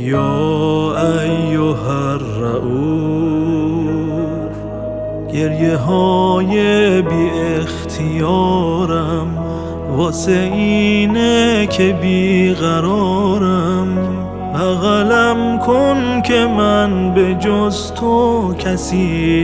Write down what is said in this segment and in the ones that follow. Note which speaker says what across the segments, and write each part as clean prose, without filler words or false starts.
Speaker 1: یا ایها الرؤوف، گریه های بی اختیارم واسه اینه که بیقرارم. بغلم کن که من به جز تو کسی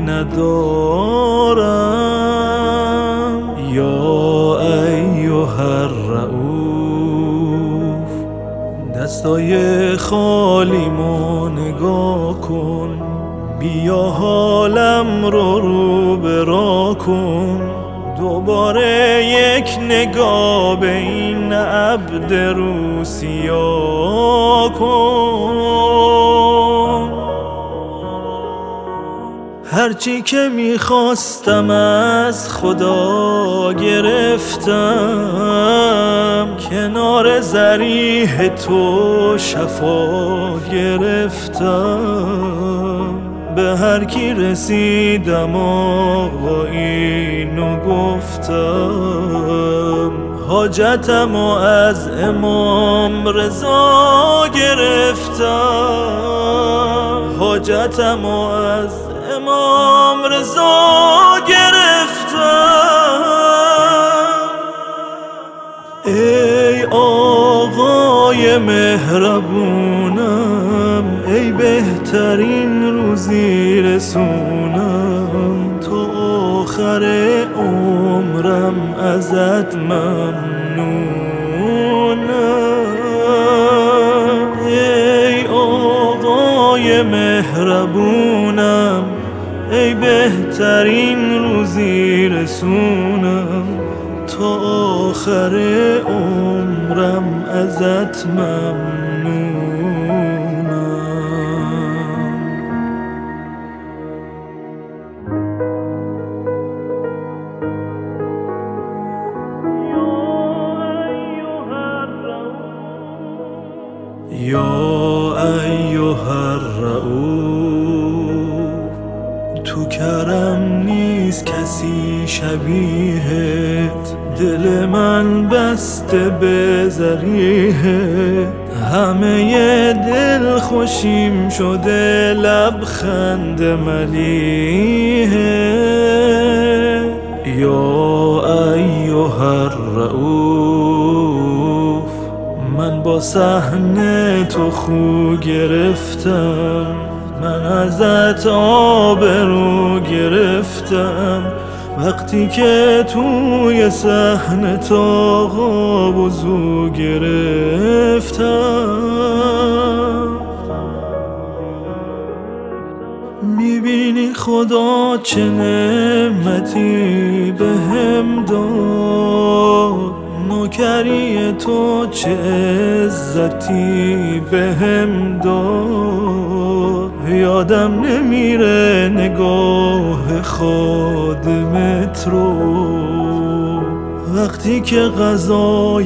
Speaker 1: ندارم. یا ایها الرؤوف، دستای خالیمو نگاه کن، بیا حالم رو به راه کن. دوباره یک نگاه به این عبد رو سیاه کن. هرچی که میخواستم از خدا گرفتم، کنار ضریح تو شفا گرفتم. به هر کی رسیدم آقا اینو گفتم، حاجتمو از امام رضا گرفتم. حاجتمو از امام رضا گرفتم. ای آقای مهربونم، ای بهترین روزی رسونم، تو آخر عمرم ازت ممنونم. ای آقای مهربونم، ای بهترین روزی رسونم، تا آخر عمرم ازت ممنونم. یا ایها الرؤوف، تو کرم نیست کسی شبیهت، دل من بسته به ذریحت. همه دل خوشیم شده لبخند ملیحت. یا ایها الرؤوف، من با صحنه تو خو گرفتم، من ازت آبرو گرفتم. وقتی که توی صحنه تا وضو گرفتم، میبینی خدا چه نعمتی بهم داد، نوکری تو چه عزتی بهم داد. یادم نمیره نگاه خادمت رو، وقتی که غذای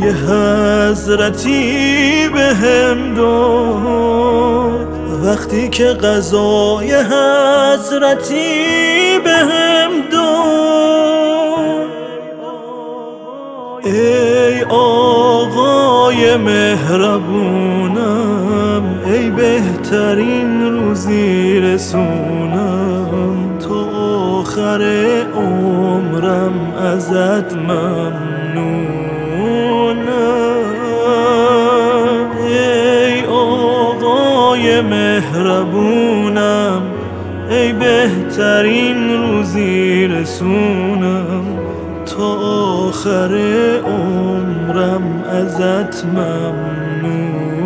Speaker 1: حضرتی بهم داد. وقتی که غذای حضرتی بهم داد. ای آقای مهربونم، ای بهترین روزی رسونم، تو آخر عمرم ازت ممنونم. ای آقای مهربونم، ای بهترین روزی رسونم، تا آخر عمرم ازت ممنون.